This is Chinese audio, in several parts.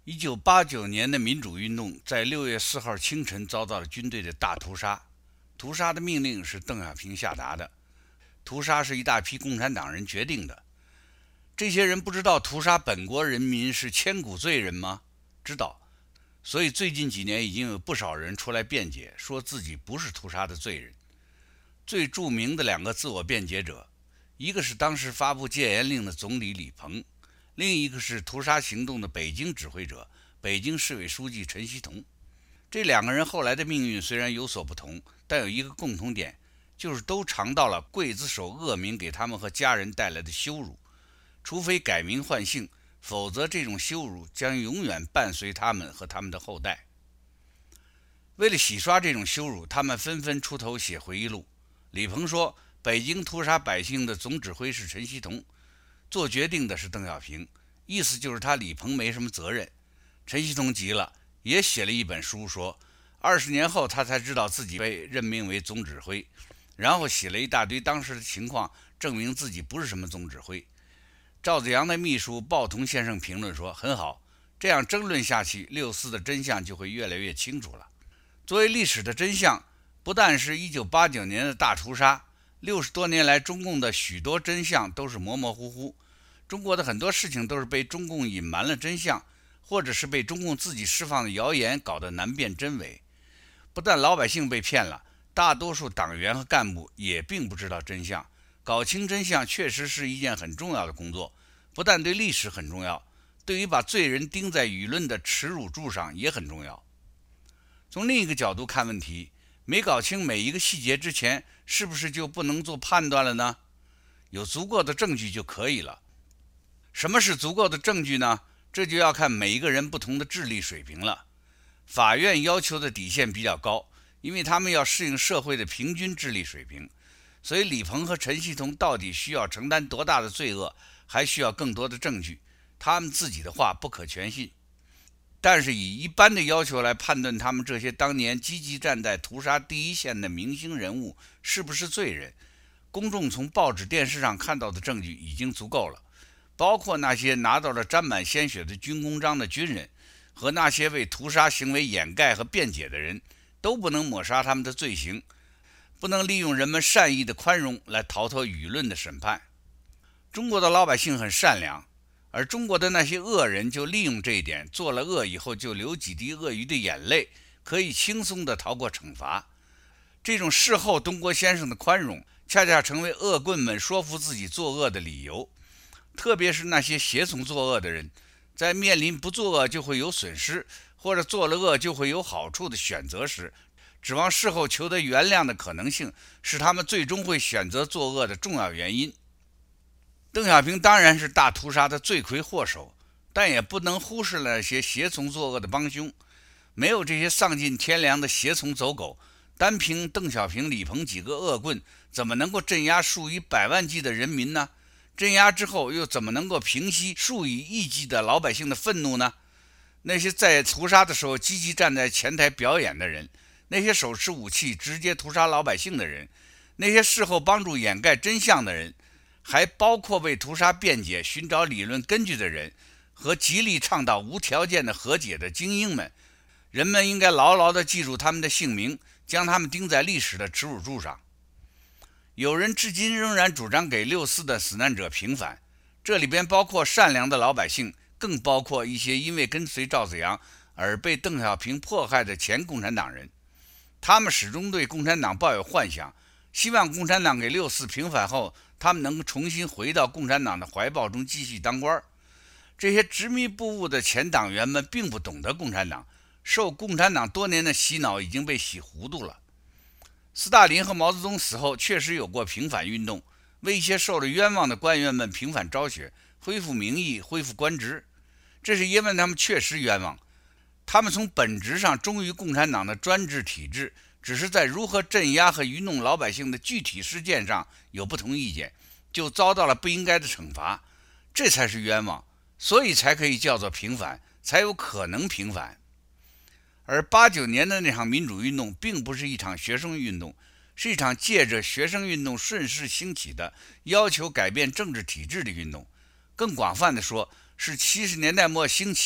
1989年的民主运动在6月4号清晨遭到了军队的大屠杀。屠杀的命令是邓小平下达的，屠杀是一大批共产党人决定的。这些人不知道屠杀本国人民是千古罪人吗？知道。所以最近几年已经有不少人出来辩解，说自己不是屠杀的罪人。最著名的两个自我辩解者，一个是当时发布戒严令的总理李鹏，另一个是屠杀行动的北京指挥者，北京市委书记陈锡同。这两个人后来的命运虽然有所不同，但有一个共同点，就是都尝到了刽子手恶名给他们和家人带来的羞辱。除非改名换姓，否则这种羞辱将永远伴随他们和他们的后代。为了洗刷这种羞辱，他们纷纷出头写回忆录。李鹏说，北京屠杀百姓的总指挥是陈锡同，做决定的是邓小平，意思就是他李鹏没什么责任。陈锡同急了，也写了一本书，说20年后他才知道自己被任命为总指挥，然后写了一大堆当时的情况，证明自己不是什么总指挥。赵子阳的秘书鲍同先生评论说，很好，这样争论下去，6·4的真相就会越来越清楚了。作为历史的真相，不但是1989年的大屠杀，60多年来中共的许多真相都是模模糊糊。中国的很多事情都是被中共隐瞒了真相，或者是被中共自己释放的谣言搞得难辨真伪。不但老百姓被骗了，大多数党员和干部也并不知道真相。搞清真相确实是一件很重要的工作，不但对历史很重要，对于把罪人钉在舆论的耻辱柱上也很重要。从另一个角度看问题，没搞清每一个细节之前，是不是就不能做判断了呢？有足够的证据就可以了。什么是足够的证据呢？这就要看每一个人不同的智力水平了。法院要求的底线比较高，因为他们要适应社会的平均智力水平。所以李鹏和陈锡同到底需要承担多大的罪恶，还需要更多的证据，他们自己的话不可全信。但是以一般的要求来判断他们这些当年积极站在屠杀第一线的明星人物是不是罪人，公众从报纸电视上看到的证据已经足够了，包括那些拿到了沾满鲜血的军功章的军人和那些为屠杀行为掩盖和辩解的人，都不能抹杀他们的罪行，不能利用人们善意的宽容来逃脱舆论的审判。中国的老百姓很善良，而中国的那些恶人就利用这一点，做了恶以后就流几滴鳄鱼的眼泪，可以轻松地逃过惩罚。这种事后东郭先生的宽容，恰恰成为恶棍们说服自己作恶的理由。特别是那些胁从作恶的人，在面临不作恶就会有损失，或者做了恶就会有好处的选择时，指望事后求得原谅的可能性，是他们最终会选择作恶的重要原因。邓小平当然是大屠杀的罪魁祸首，但也不能忽视了那些胁从作恶的帮凶。没有这些丧尽天良的胁从走狗，单凭邓小平、李鹏几个恶棍，怎么能够镇压数以百万计的人民呢？镇压之后，又怎么能够平息数以亿计的老百姓的愤怒呢？那些在屠杀的时候积极站在前台表演的人，那些手持武器直接屠杀老百姓的人，那些事后帮助掩盖真相的人，还包括为屠杀辩解、寻找理论根据的人和极力倡导无条件的和解的精英们，人们应该牢牢地记住他们的姓名，将他们钉在历史的耻辱柱上。有人至今仍然主张给6·4的死难者平反，这里边包括善良的老百姓，更包括一些因为跟随赵子阳而被邓小平迫害的前共产党人。他们始终对共产党抱有幻想，希望共产党给6·4平反后，他们能重新回到共产党的怀抱中继续当官。这些执迷不悟的前党员们并不懂得共产党，受共产党多年的洗脑已经被洗糊涂了。斯大林和毛泽东死后确实有过平反运动，为一些受了冤枉的官员们平反昭雪，恢复名誉，恢复官职。这是因为他们确实冤枉，他们从本质上忠于共产党的专制体制，只是在如何镇压和愚弄老百姓的具体事件上有不同意见，就遭到了不应该的惩罚，这才是冤枉，所以才可以叫做平反，才有可能平反。而89年的那场民主运动并不是一场学生运动，是一场借着学生运动顺势兴起的要求改变政治体制的运动。更广泛的说，是70年代末兴起，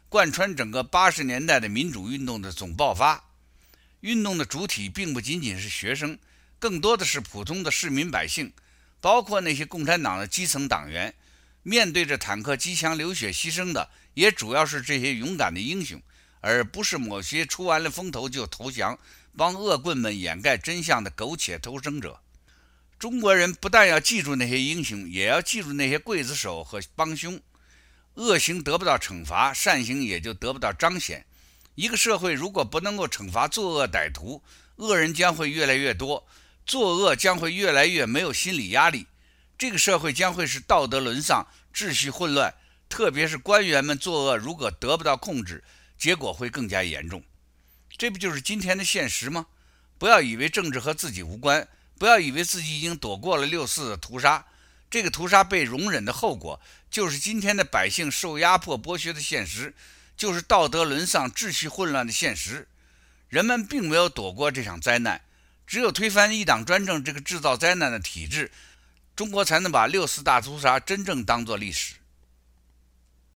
贯穿整个80年代的民主运动的总爆发。运动的主体并不仅仅是学生，更多的是普通的市民百姓，包括那些共产党的基层党员。面对着坦克、机枪流血牺牲的，也主要是这些勇敢的英雄，而不是某些出完了风头就投降、帮恶棍们掩盖真相的苟且偷生者。中国人不但要记住那些英雄，也要记住那些刽子手和帮凶。恶行得不到惩罚，善行也就得不到彰显。一个社会如果不能够惩罚作恶歹徒，恶人将会越来越多，作恶将会越来越没有心理压力，这个社会将会是道德沦丧、秩序混乱，特别是官员们作恶如果得不到控制，结果会更加严重。这不就是今天的现实吗？不要以为政治和自己无关，不要以为自己已经躲过了6·4的屠杀，这个屠杀被容忍的后果，就是今天的百姓受压迫剥削的现实，就是道德沦丧、秩序混乱的现实。人们并没有躲过这场灾难，只有推翻一党专政这个制造灾难的体制，中国才能把6·4大屠杀真正当作历史。